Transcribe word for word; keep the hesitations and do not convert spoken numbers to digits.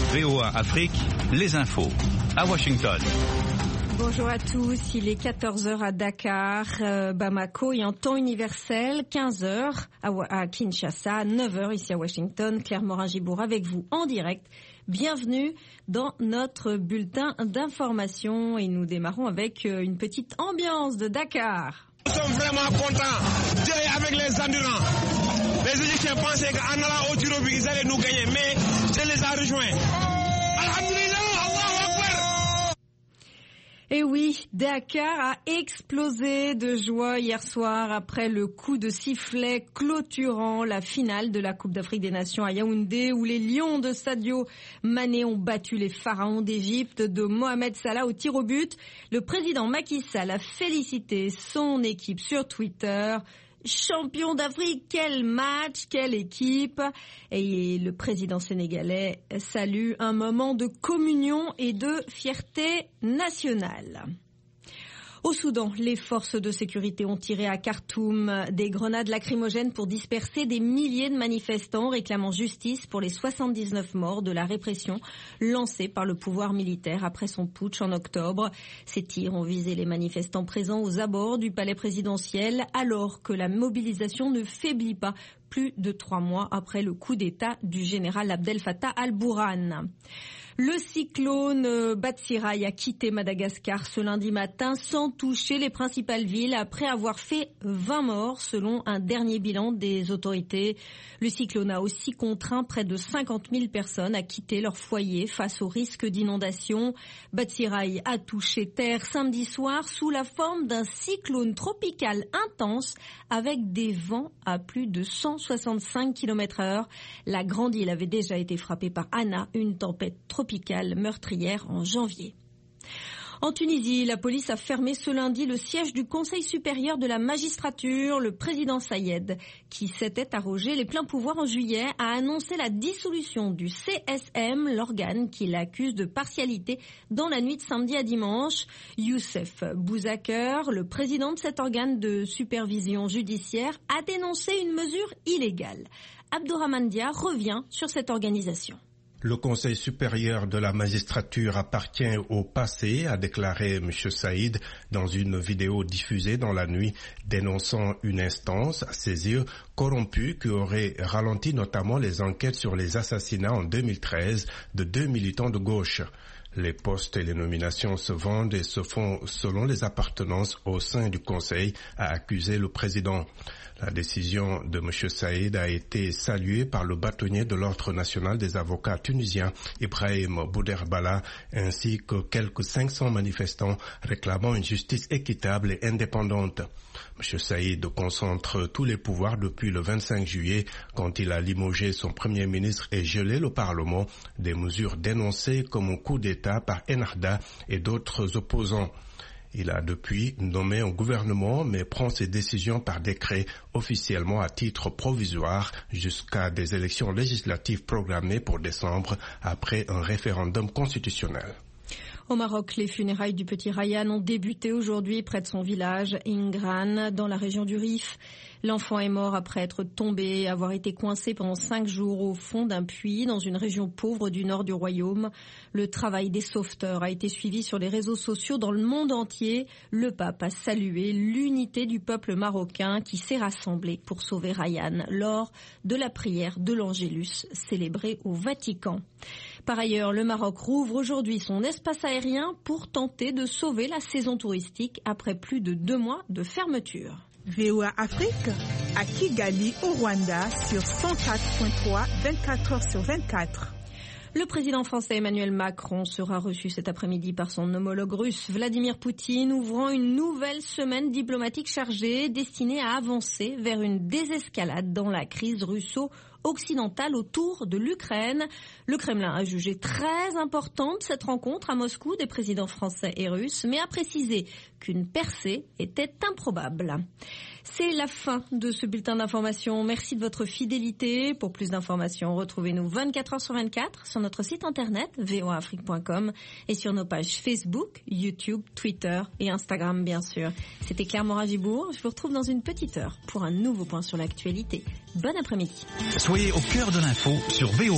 V O A Afrique, les infos. À Washington. Bonjour à tous, il est quatorze heures à Dakar, euh, Bamako et en temps universel, quinze heures à, à Kinshasa, neuf heures ici à Washington. Claire Morin-Gibour avec vous en direct. Bienvenue dans notre bulletin d'information et nous démarrons avec une petite ambiance de Dakar. Nous sommes vraiment contents d'être avec les endurants. Les Égyptiens pensaient qu'en allant au Tirobi, ils allaient nous gagner, mais je les ai rejoints. Alhamdulillah, Allahu Akbar. Et oui, Dakar a explosé de joie hier soir après le coup de sifflet clôturant la finale de la Coupe d'Afrique des Nations à Yaoundé où les Lions de Sadio Mané ont battu les Pharaons d'Égypte de Mohamed Salah au tir au but. Le président Macky Sall a félicité son équipe sur Twitter. Champion d'Afrique, quel match, quelle équipe. Et le président sénégalais salue un moment de communion et de fierté nationale. Au Soudan, les forces de sécurité ont tiré à Khartoum des grenades lacrymogènes pour disperser des milliers de manifestants réclamant justice pour les soixante-dix-neuf morts de la répression lancée par le pouvoir militaire après son putsch en octobre. Ces tirs ont visé les manifestants présents aux abords du palais présidentiel alors que la mobilisation ne faiblit pas plus de trois mois après le coup d'État du général Abdel Fattah al-Burhan. Le cyclone Batsirai a quitté Madagascar ce lundi matin sans toucher les principales villes après avoir fait vingt morts selon un dernier bilan des autorités. Le cyclone a aussi contraint près de cinquante mille personnes à quitter leur foyer face au risque d'inondation. Batsirai a touché terre samedi soir sous la forme d'un cyclone tropical intense avec des vents à plus de cent soixante-cinq kilomètres heure. La grande île avait déjà été frappée par Anna, une tempête tropicale meurtrière en janvier. En Tunisie, la police a fermé ce lundi le siège du Conseil supérieur de la magistrature. Le président Sayed, qui s'était arrogé les pleins pouvoirs en juillet, a annoncé la dissolution du C S M, l'organe qui l'accuse de partialité dans la nuit de samedi à dimanche. Youssef Bouzaker, le président de cet organe de supervision judiciaire, a dénoncé une mesure illégale. Abdourahmane Dia revient sur cette organisation. Le Conseil supérieur de la magistrature appartient au passé, a déclaré M. Saïd dans une vidéo diffusée dans la nuit, dénonçant une instance, à ses yeux, corrompue qui aurait ralenti notamment les enquêtes sur les assassinats en deux mille treize de deux militants de gauche. Les postes et les nominations se vendent et se font selon les appartenances au sein du Conseil, a accusé le président. La décision de M. Saïd a été saluée par le bâtonnier de l'Ordre national des avocats tunisiens, Ibrahim Bouderbala, ainsi que quelques cinq cents manifestants réclamant une justice équitable et indépendante. M. Saïd concentre tous les pouvoirs depuis le vingt-cinq juillet, quand il a limogé son premier ministre et gelé le Parlement, des mesures dénoncées comme un coup d'État par Ennahda et d'autres opposants. Il a depuis nommé un gouvernement, mais prend ses décisions par décret officiellement à titre provisoire jusqu'à des élections législatives programmées pour décembre après un référendum constitutionnel. Au Maroc, les funérailles du petit Ryan ont débuté aujourd'hui près de son village, Ingran, dans la région du Rif. L'enfant est mort après être tombé et avoir été coincé pendant cinq jours au fond d'un puits dans une région pauvre du nord du royaume. Le travail des sauveteurs a été suivi sur les réseaux sociaux dans le monde entier. Le pape a salué l'unité du peuple marocain qui s'est rassemblé pour sauver Ryan lors de la prière de l'Angélus célébrée au Vatican. Par ailleurs, le Maroc rouvre aujourd'hui son espace aérien pour tenter de sauver la saison touristique après plus de deux mois de fermeture. V O A Afrique à Kigali au Rwanda sur cent quatre point trois, vingt-quatre heures sur vingt-quatre. Le président français Emmanuel Macron sera reçu cet après-midi par son homologue russe Vladimir Poutine, ouvrant une nouvelle semaine diplomatique chargée destinée à avancer vers une désescalade dans la crise russo-occidentale autour de l'Ukraine. Le Kremlin a jugé très importante cette rencontre à Moscou des présidents français et russes, mais a précisé qu'une percée était improbable. C'est la fin de ce bulletin d'information. Merci de votre fidélité. Pour plus d'informations, retrouvez-nous vingt-quatre heures sur vingt-quatre sur notre site internet v o a afrique point com et sur nos pages Facebook, YouTube, Twitter et Instagram, bien sûr. C'était Claire Morin-Gibour. Je vous retrouve dans une petite heure pour un nouveau point sur l'actualité. Bon après-midi. Soyez au cœur de l'info sur V O A.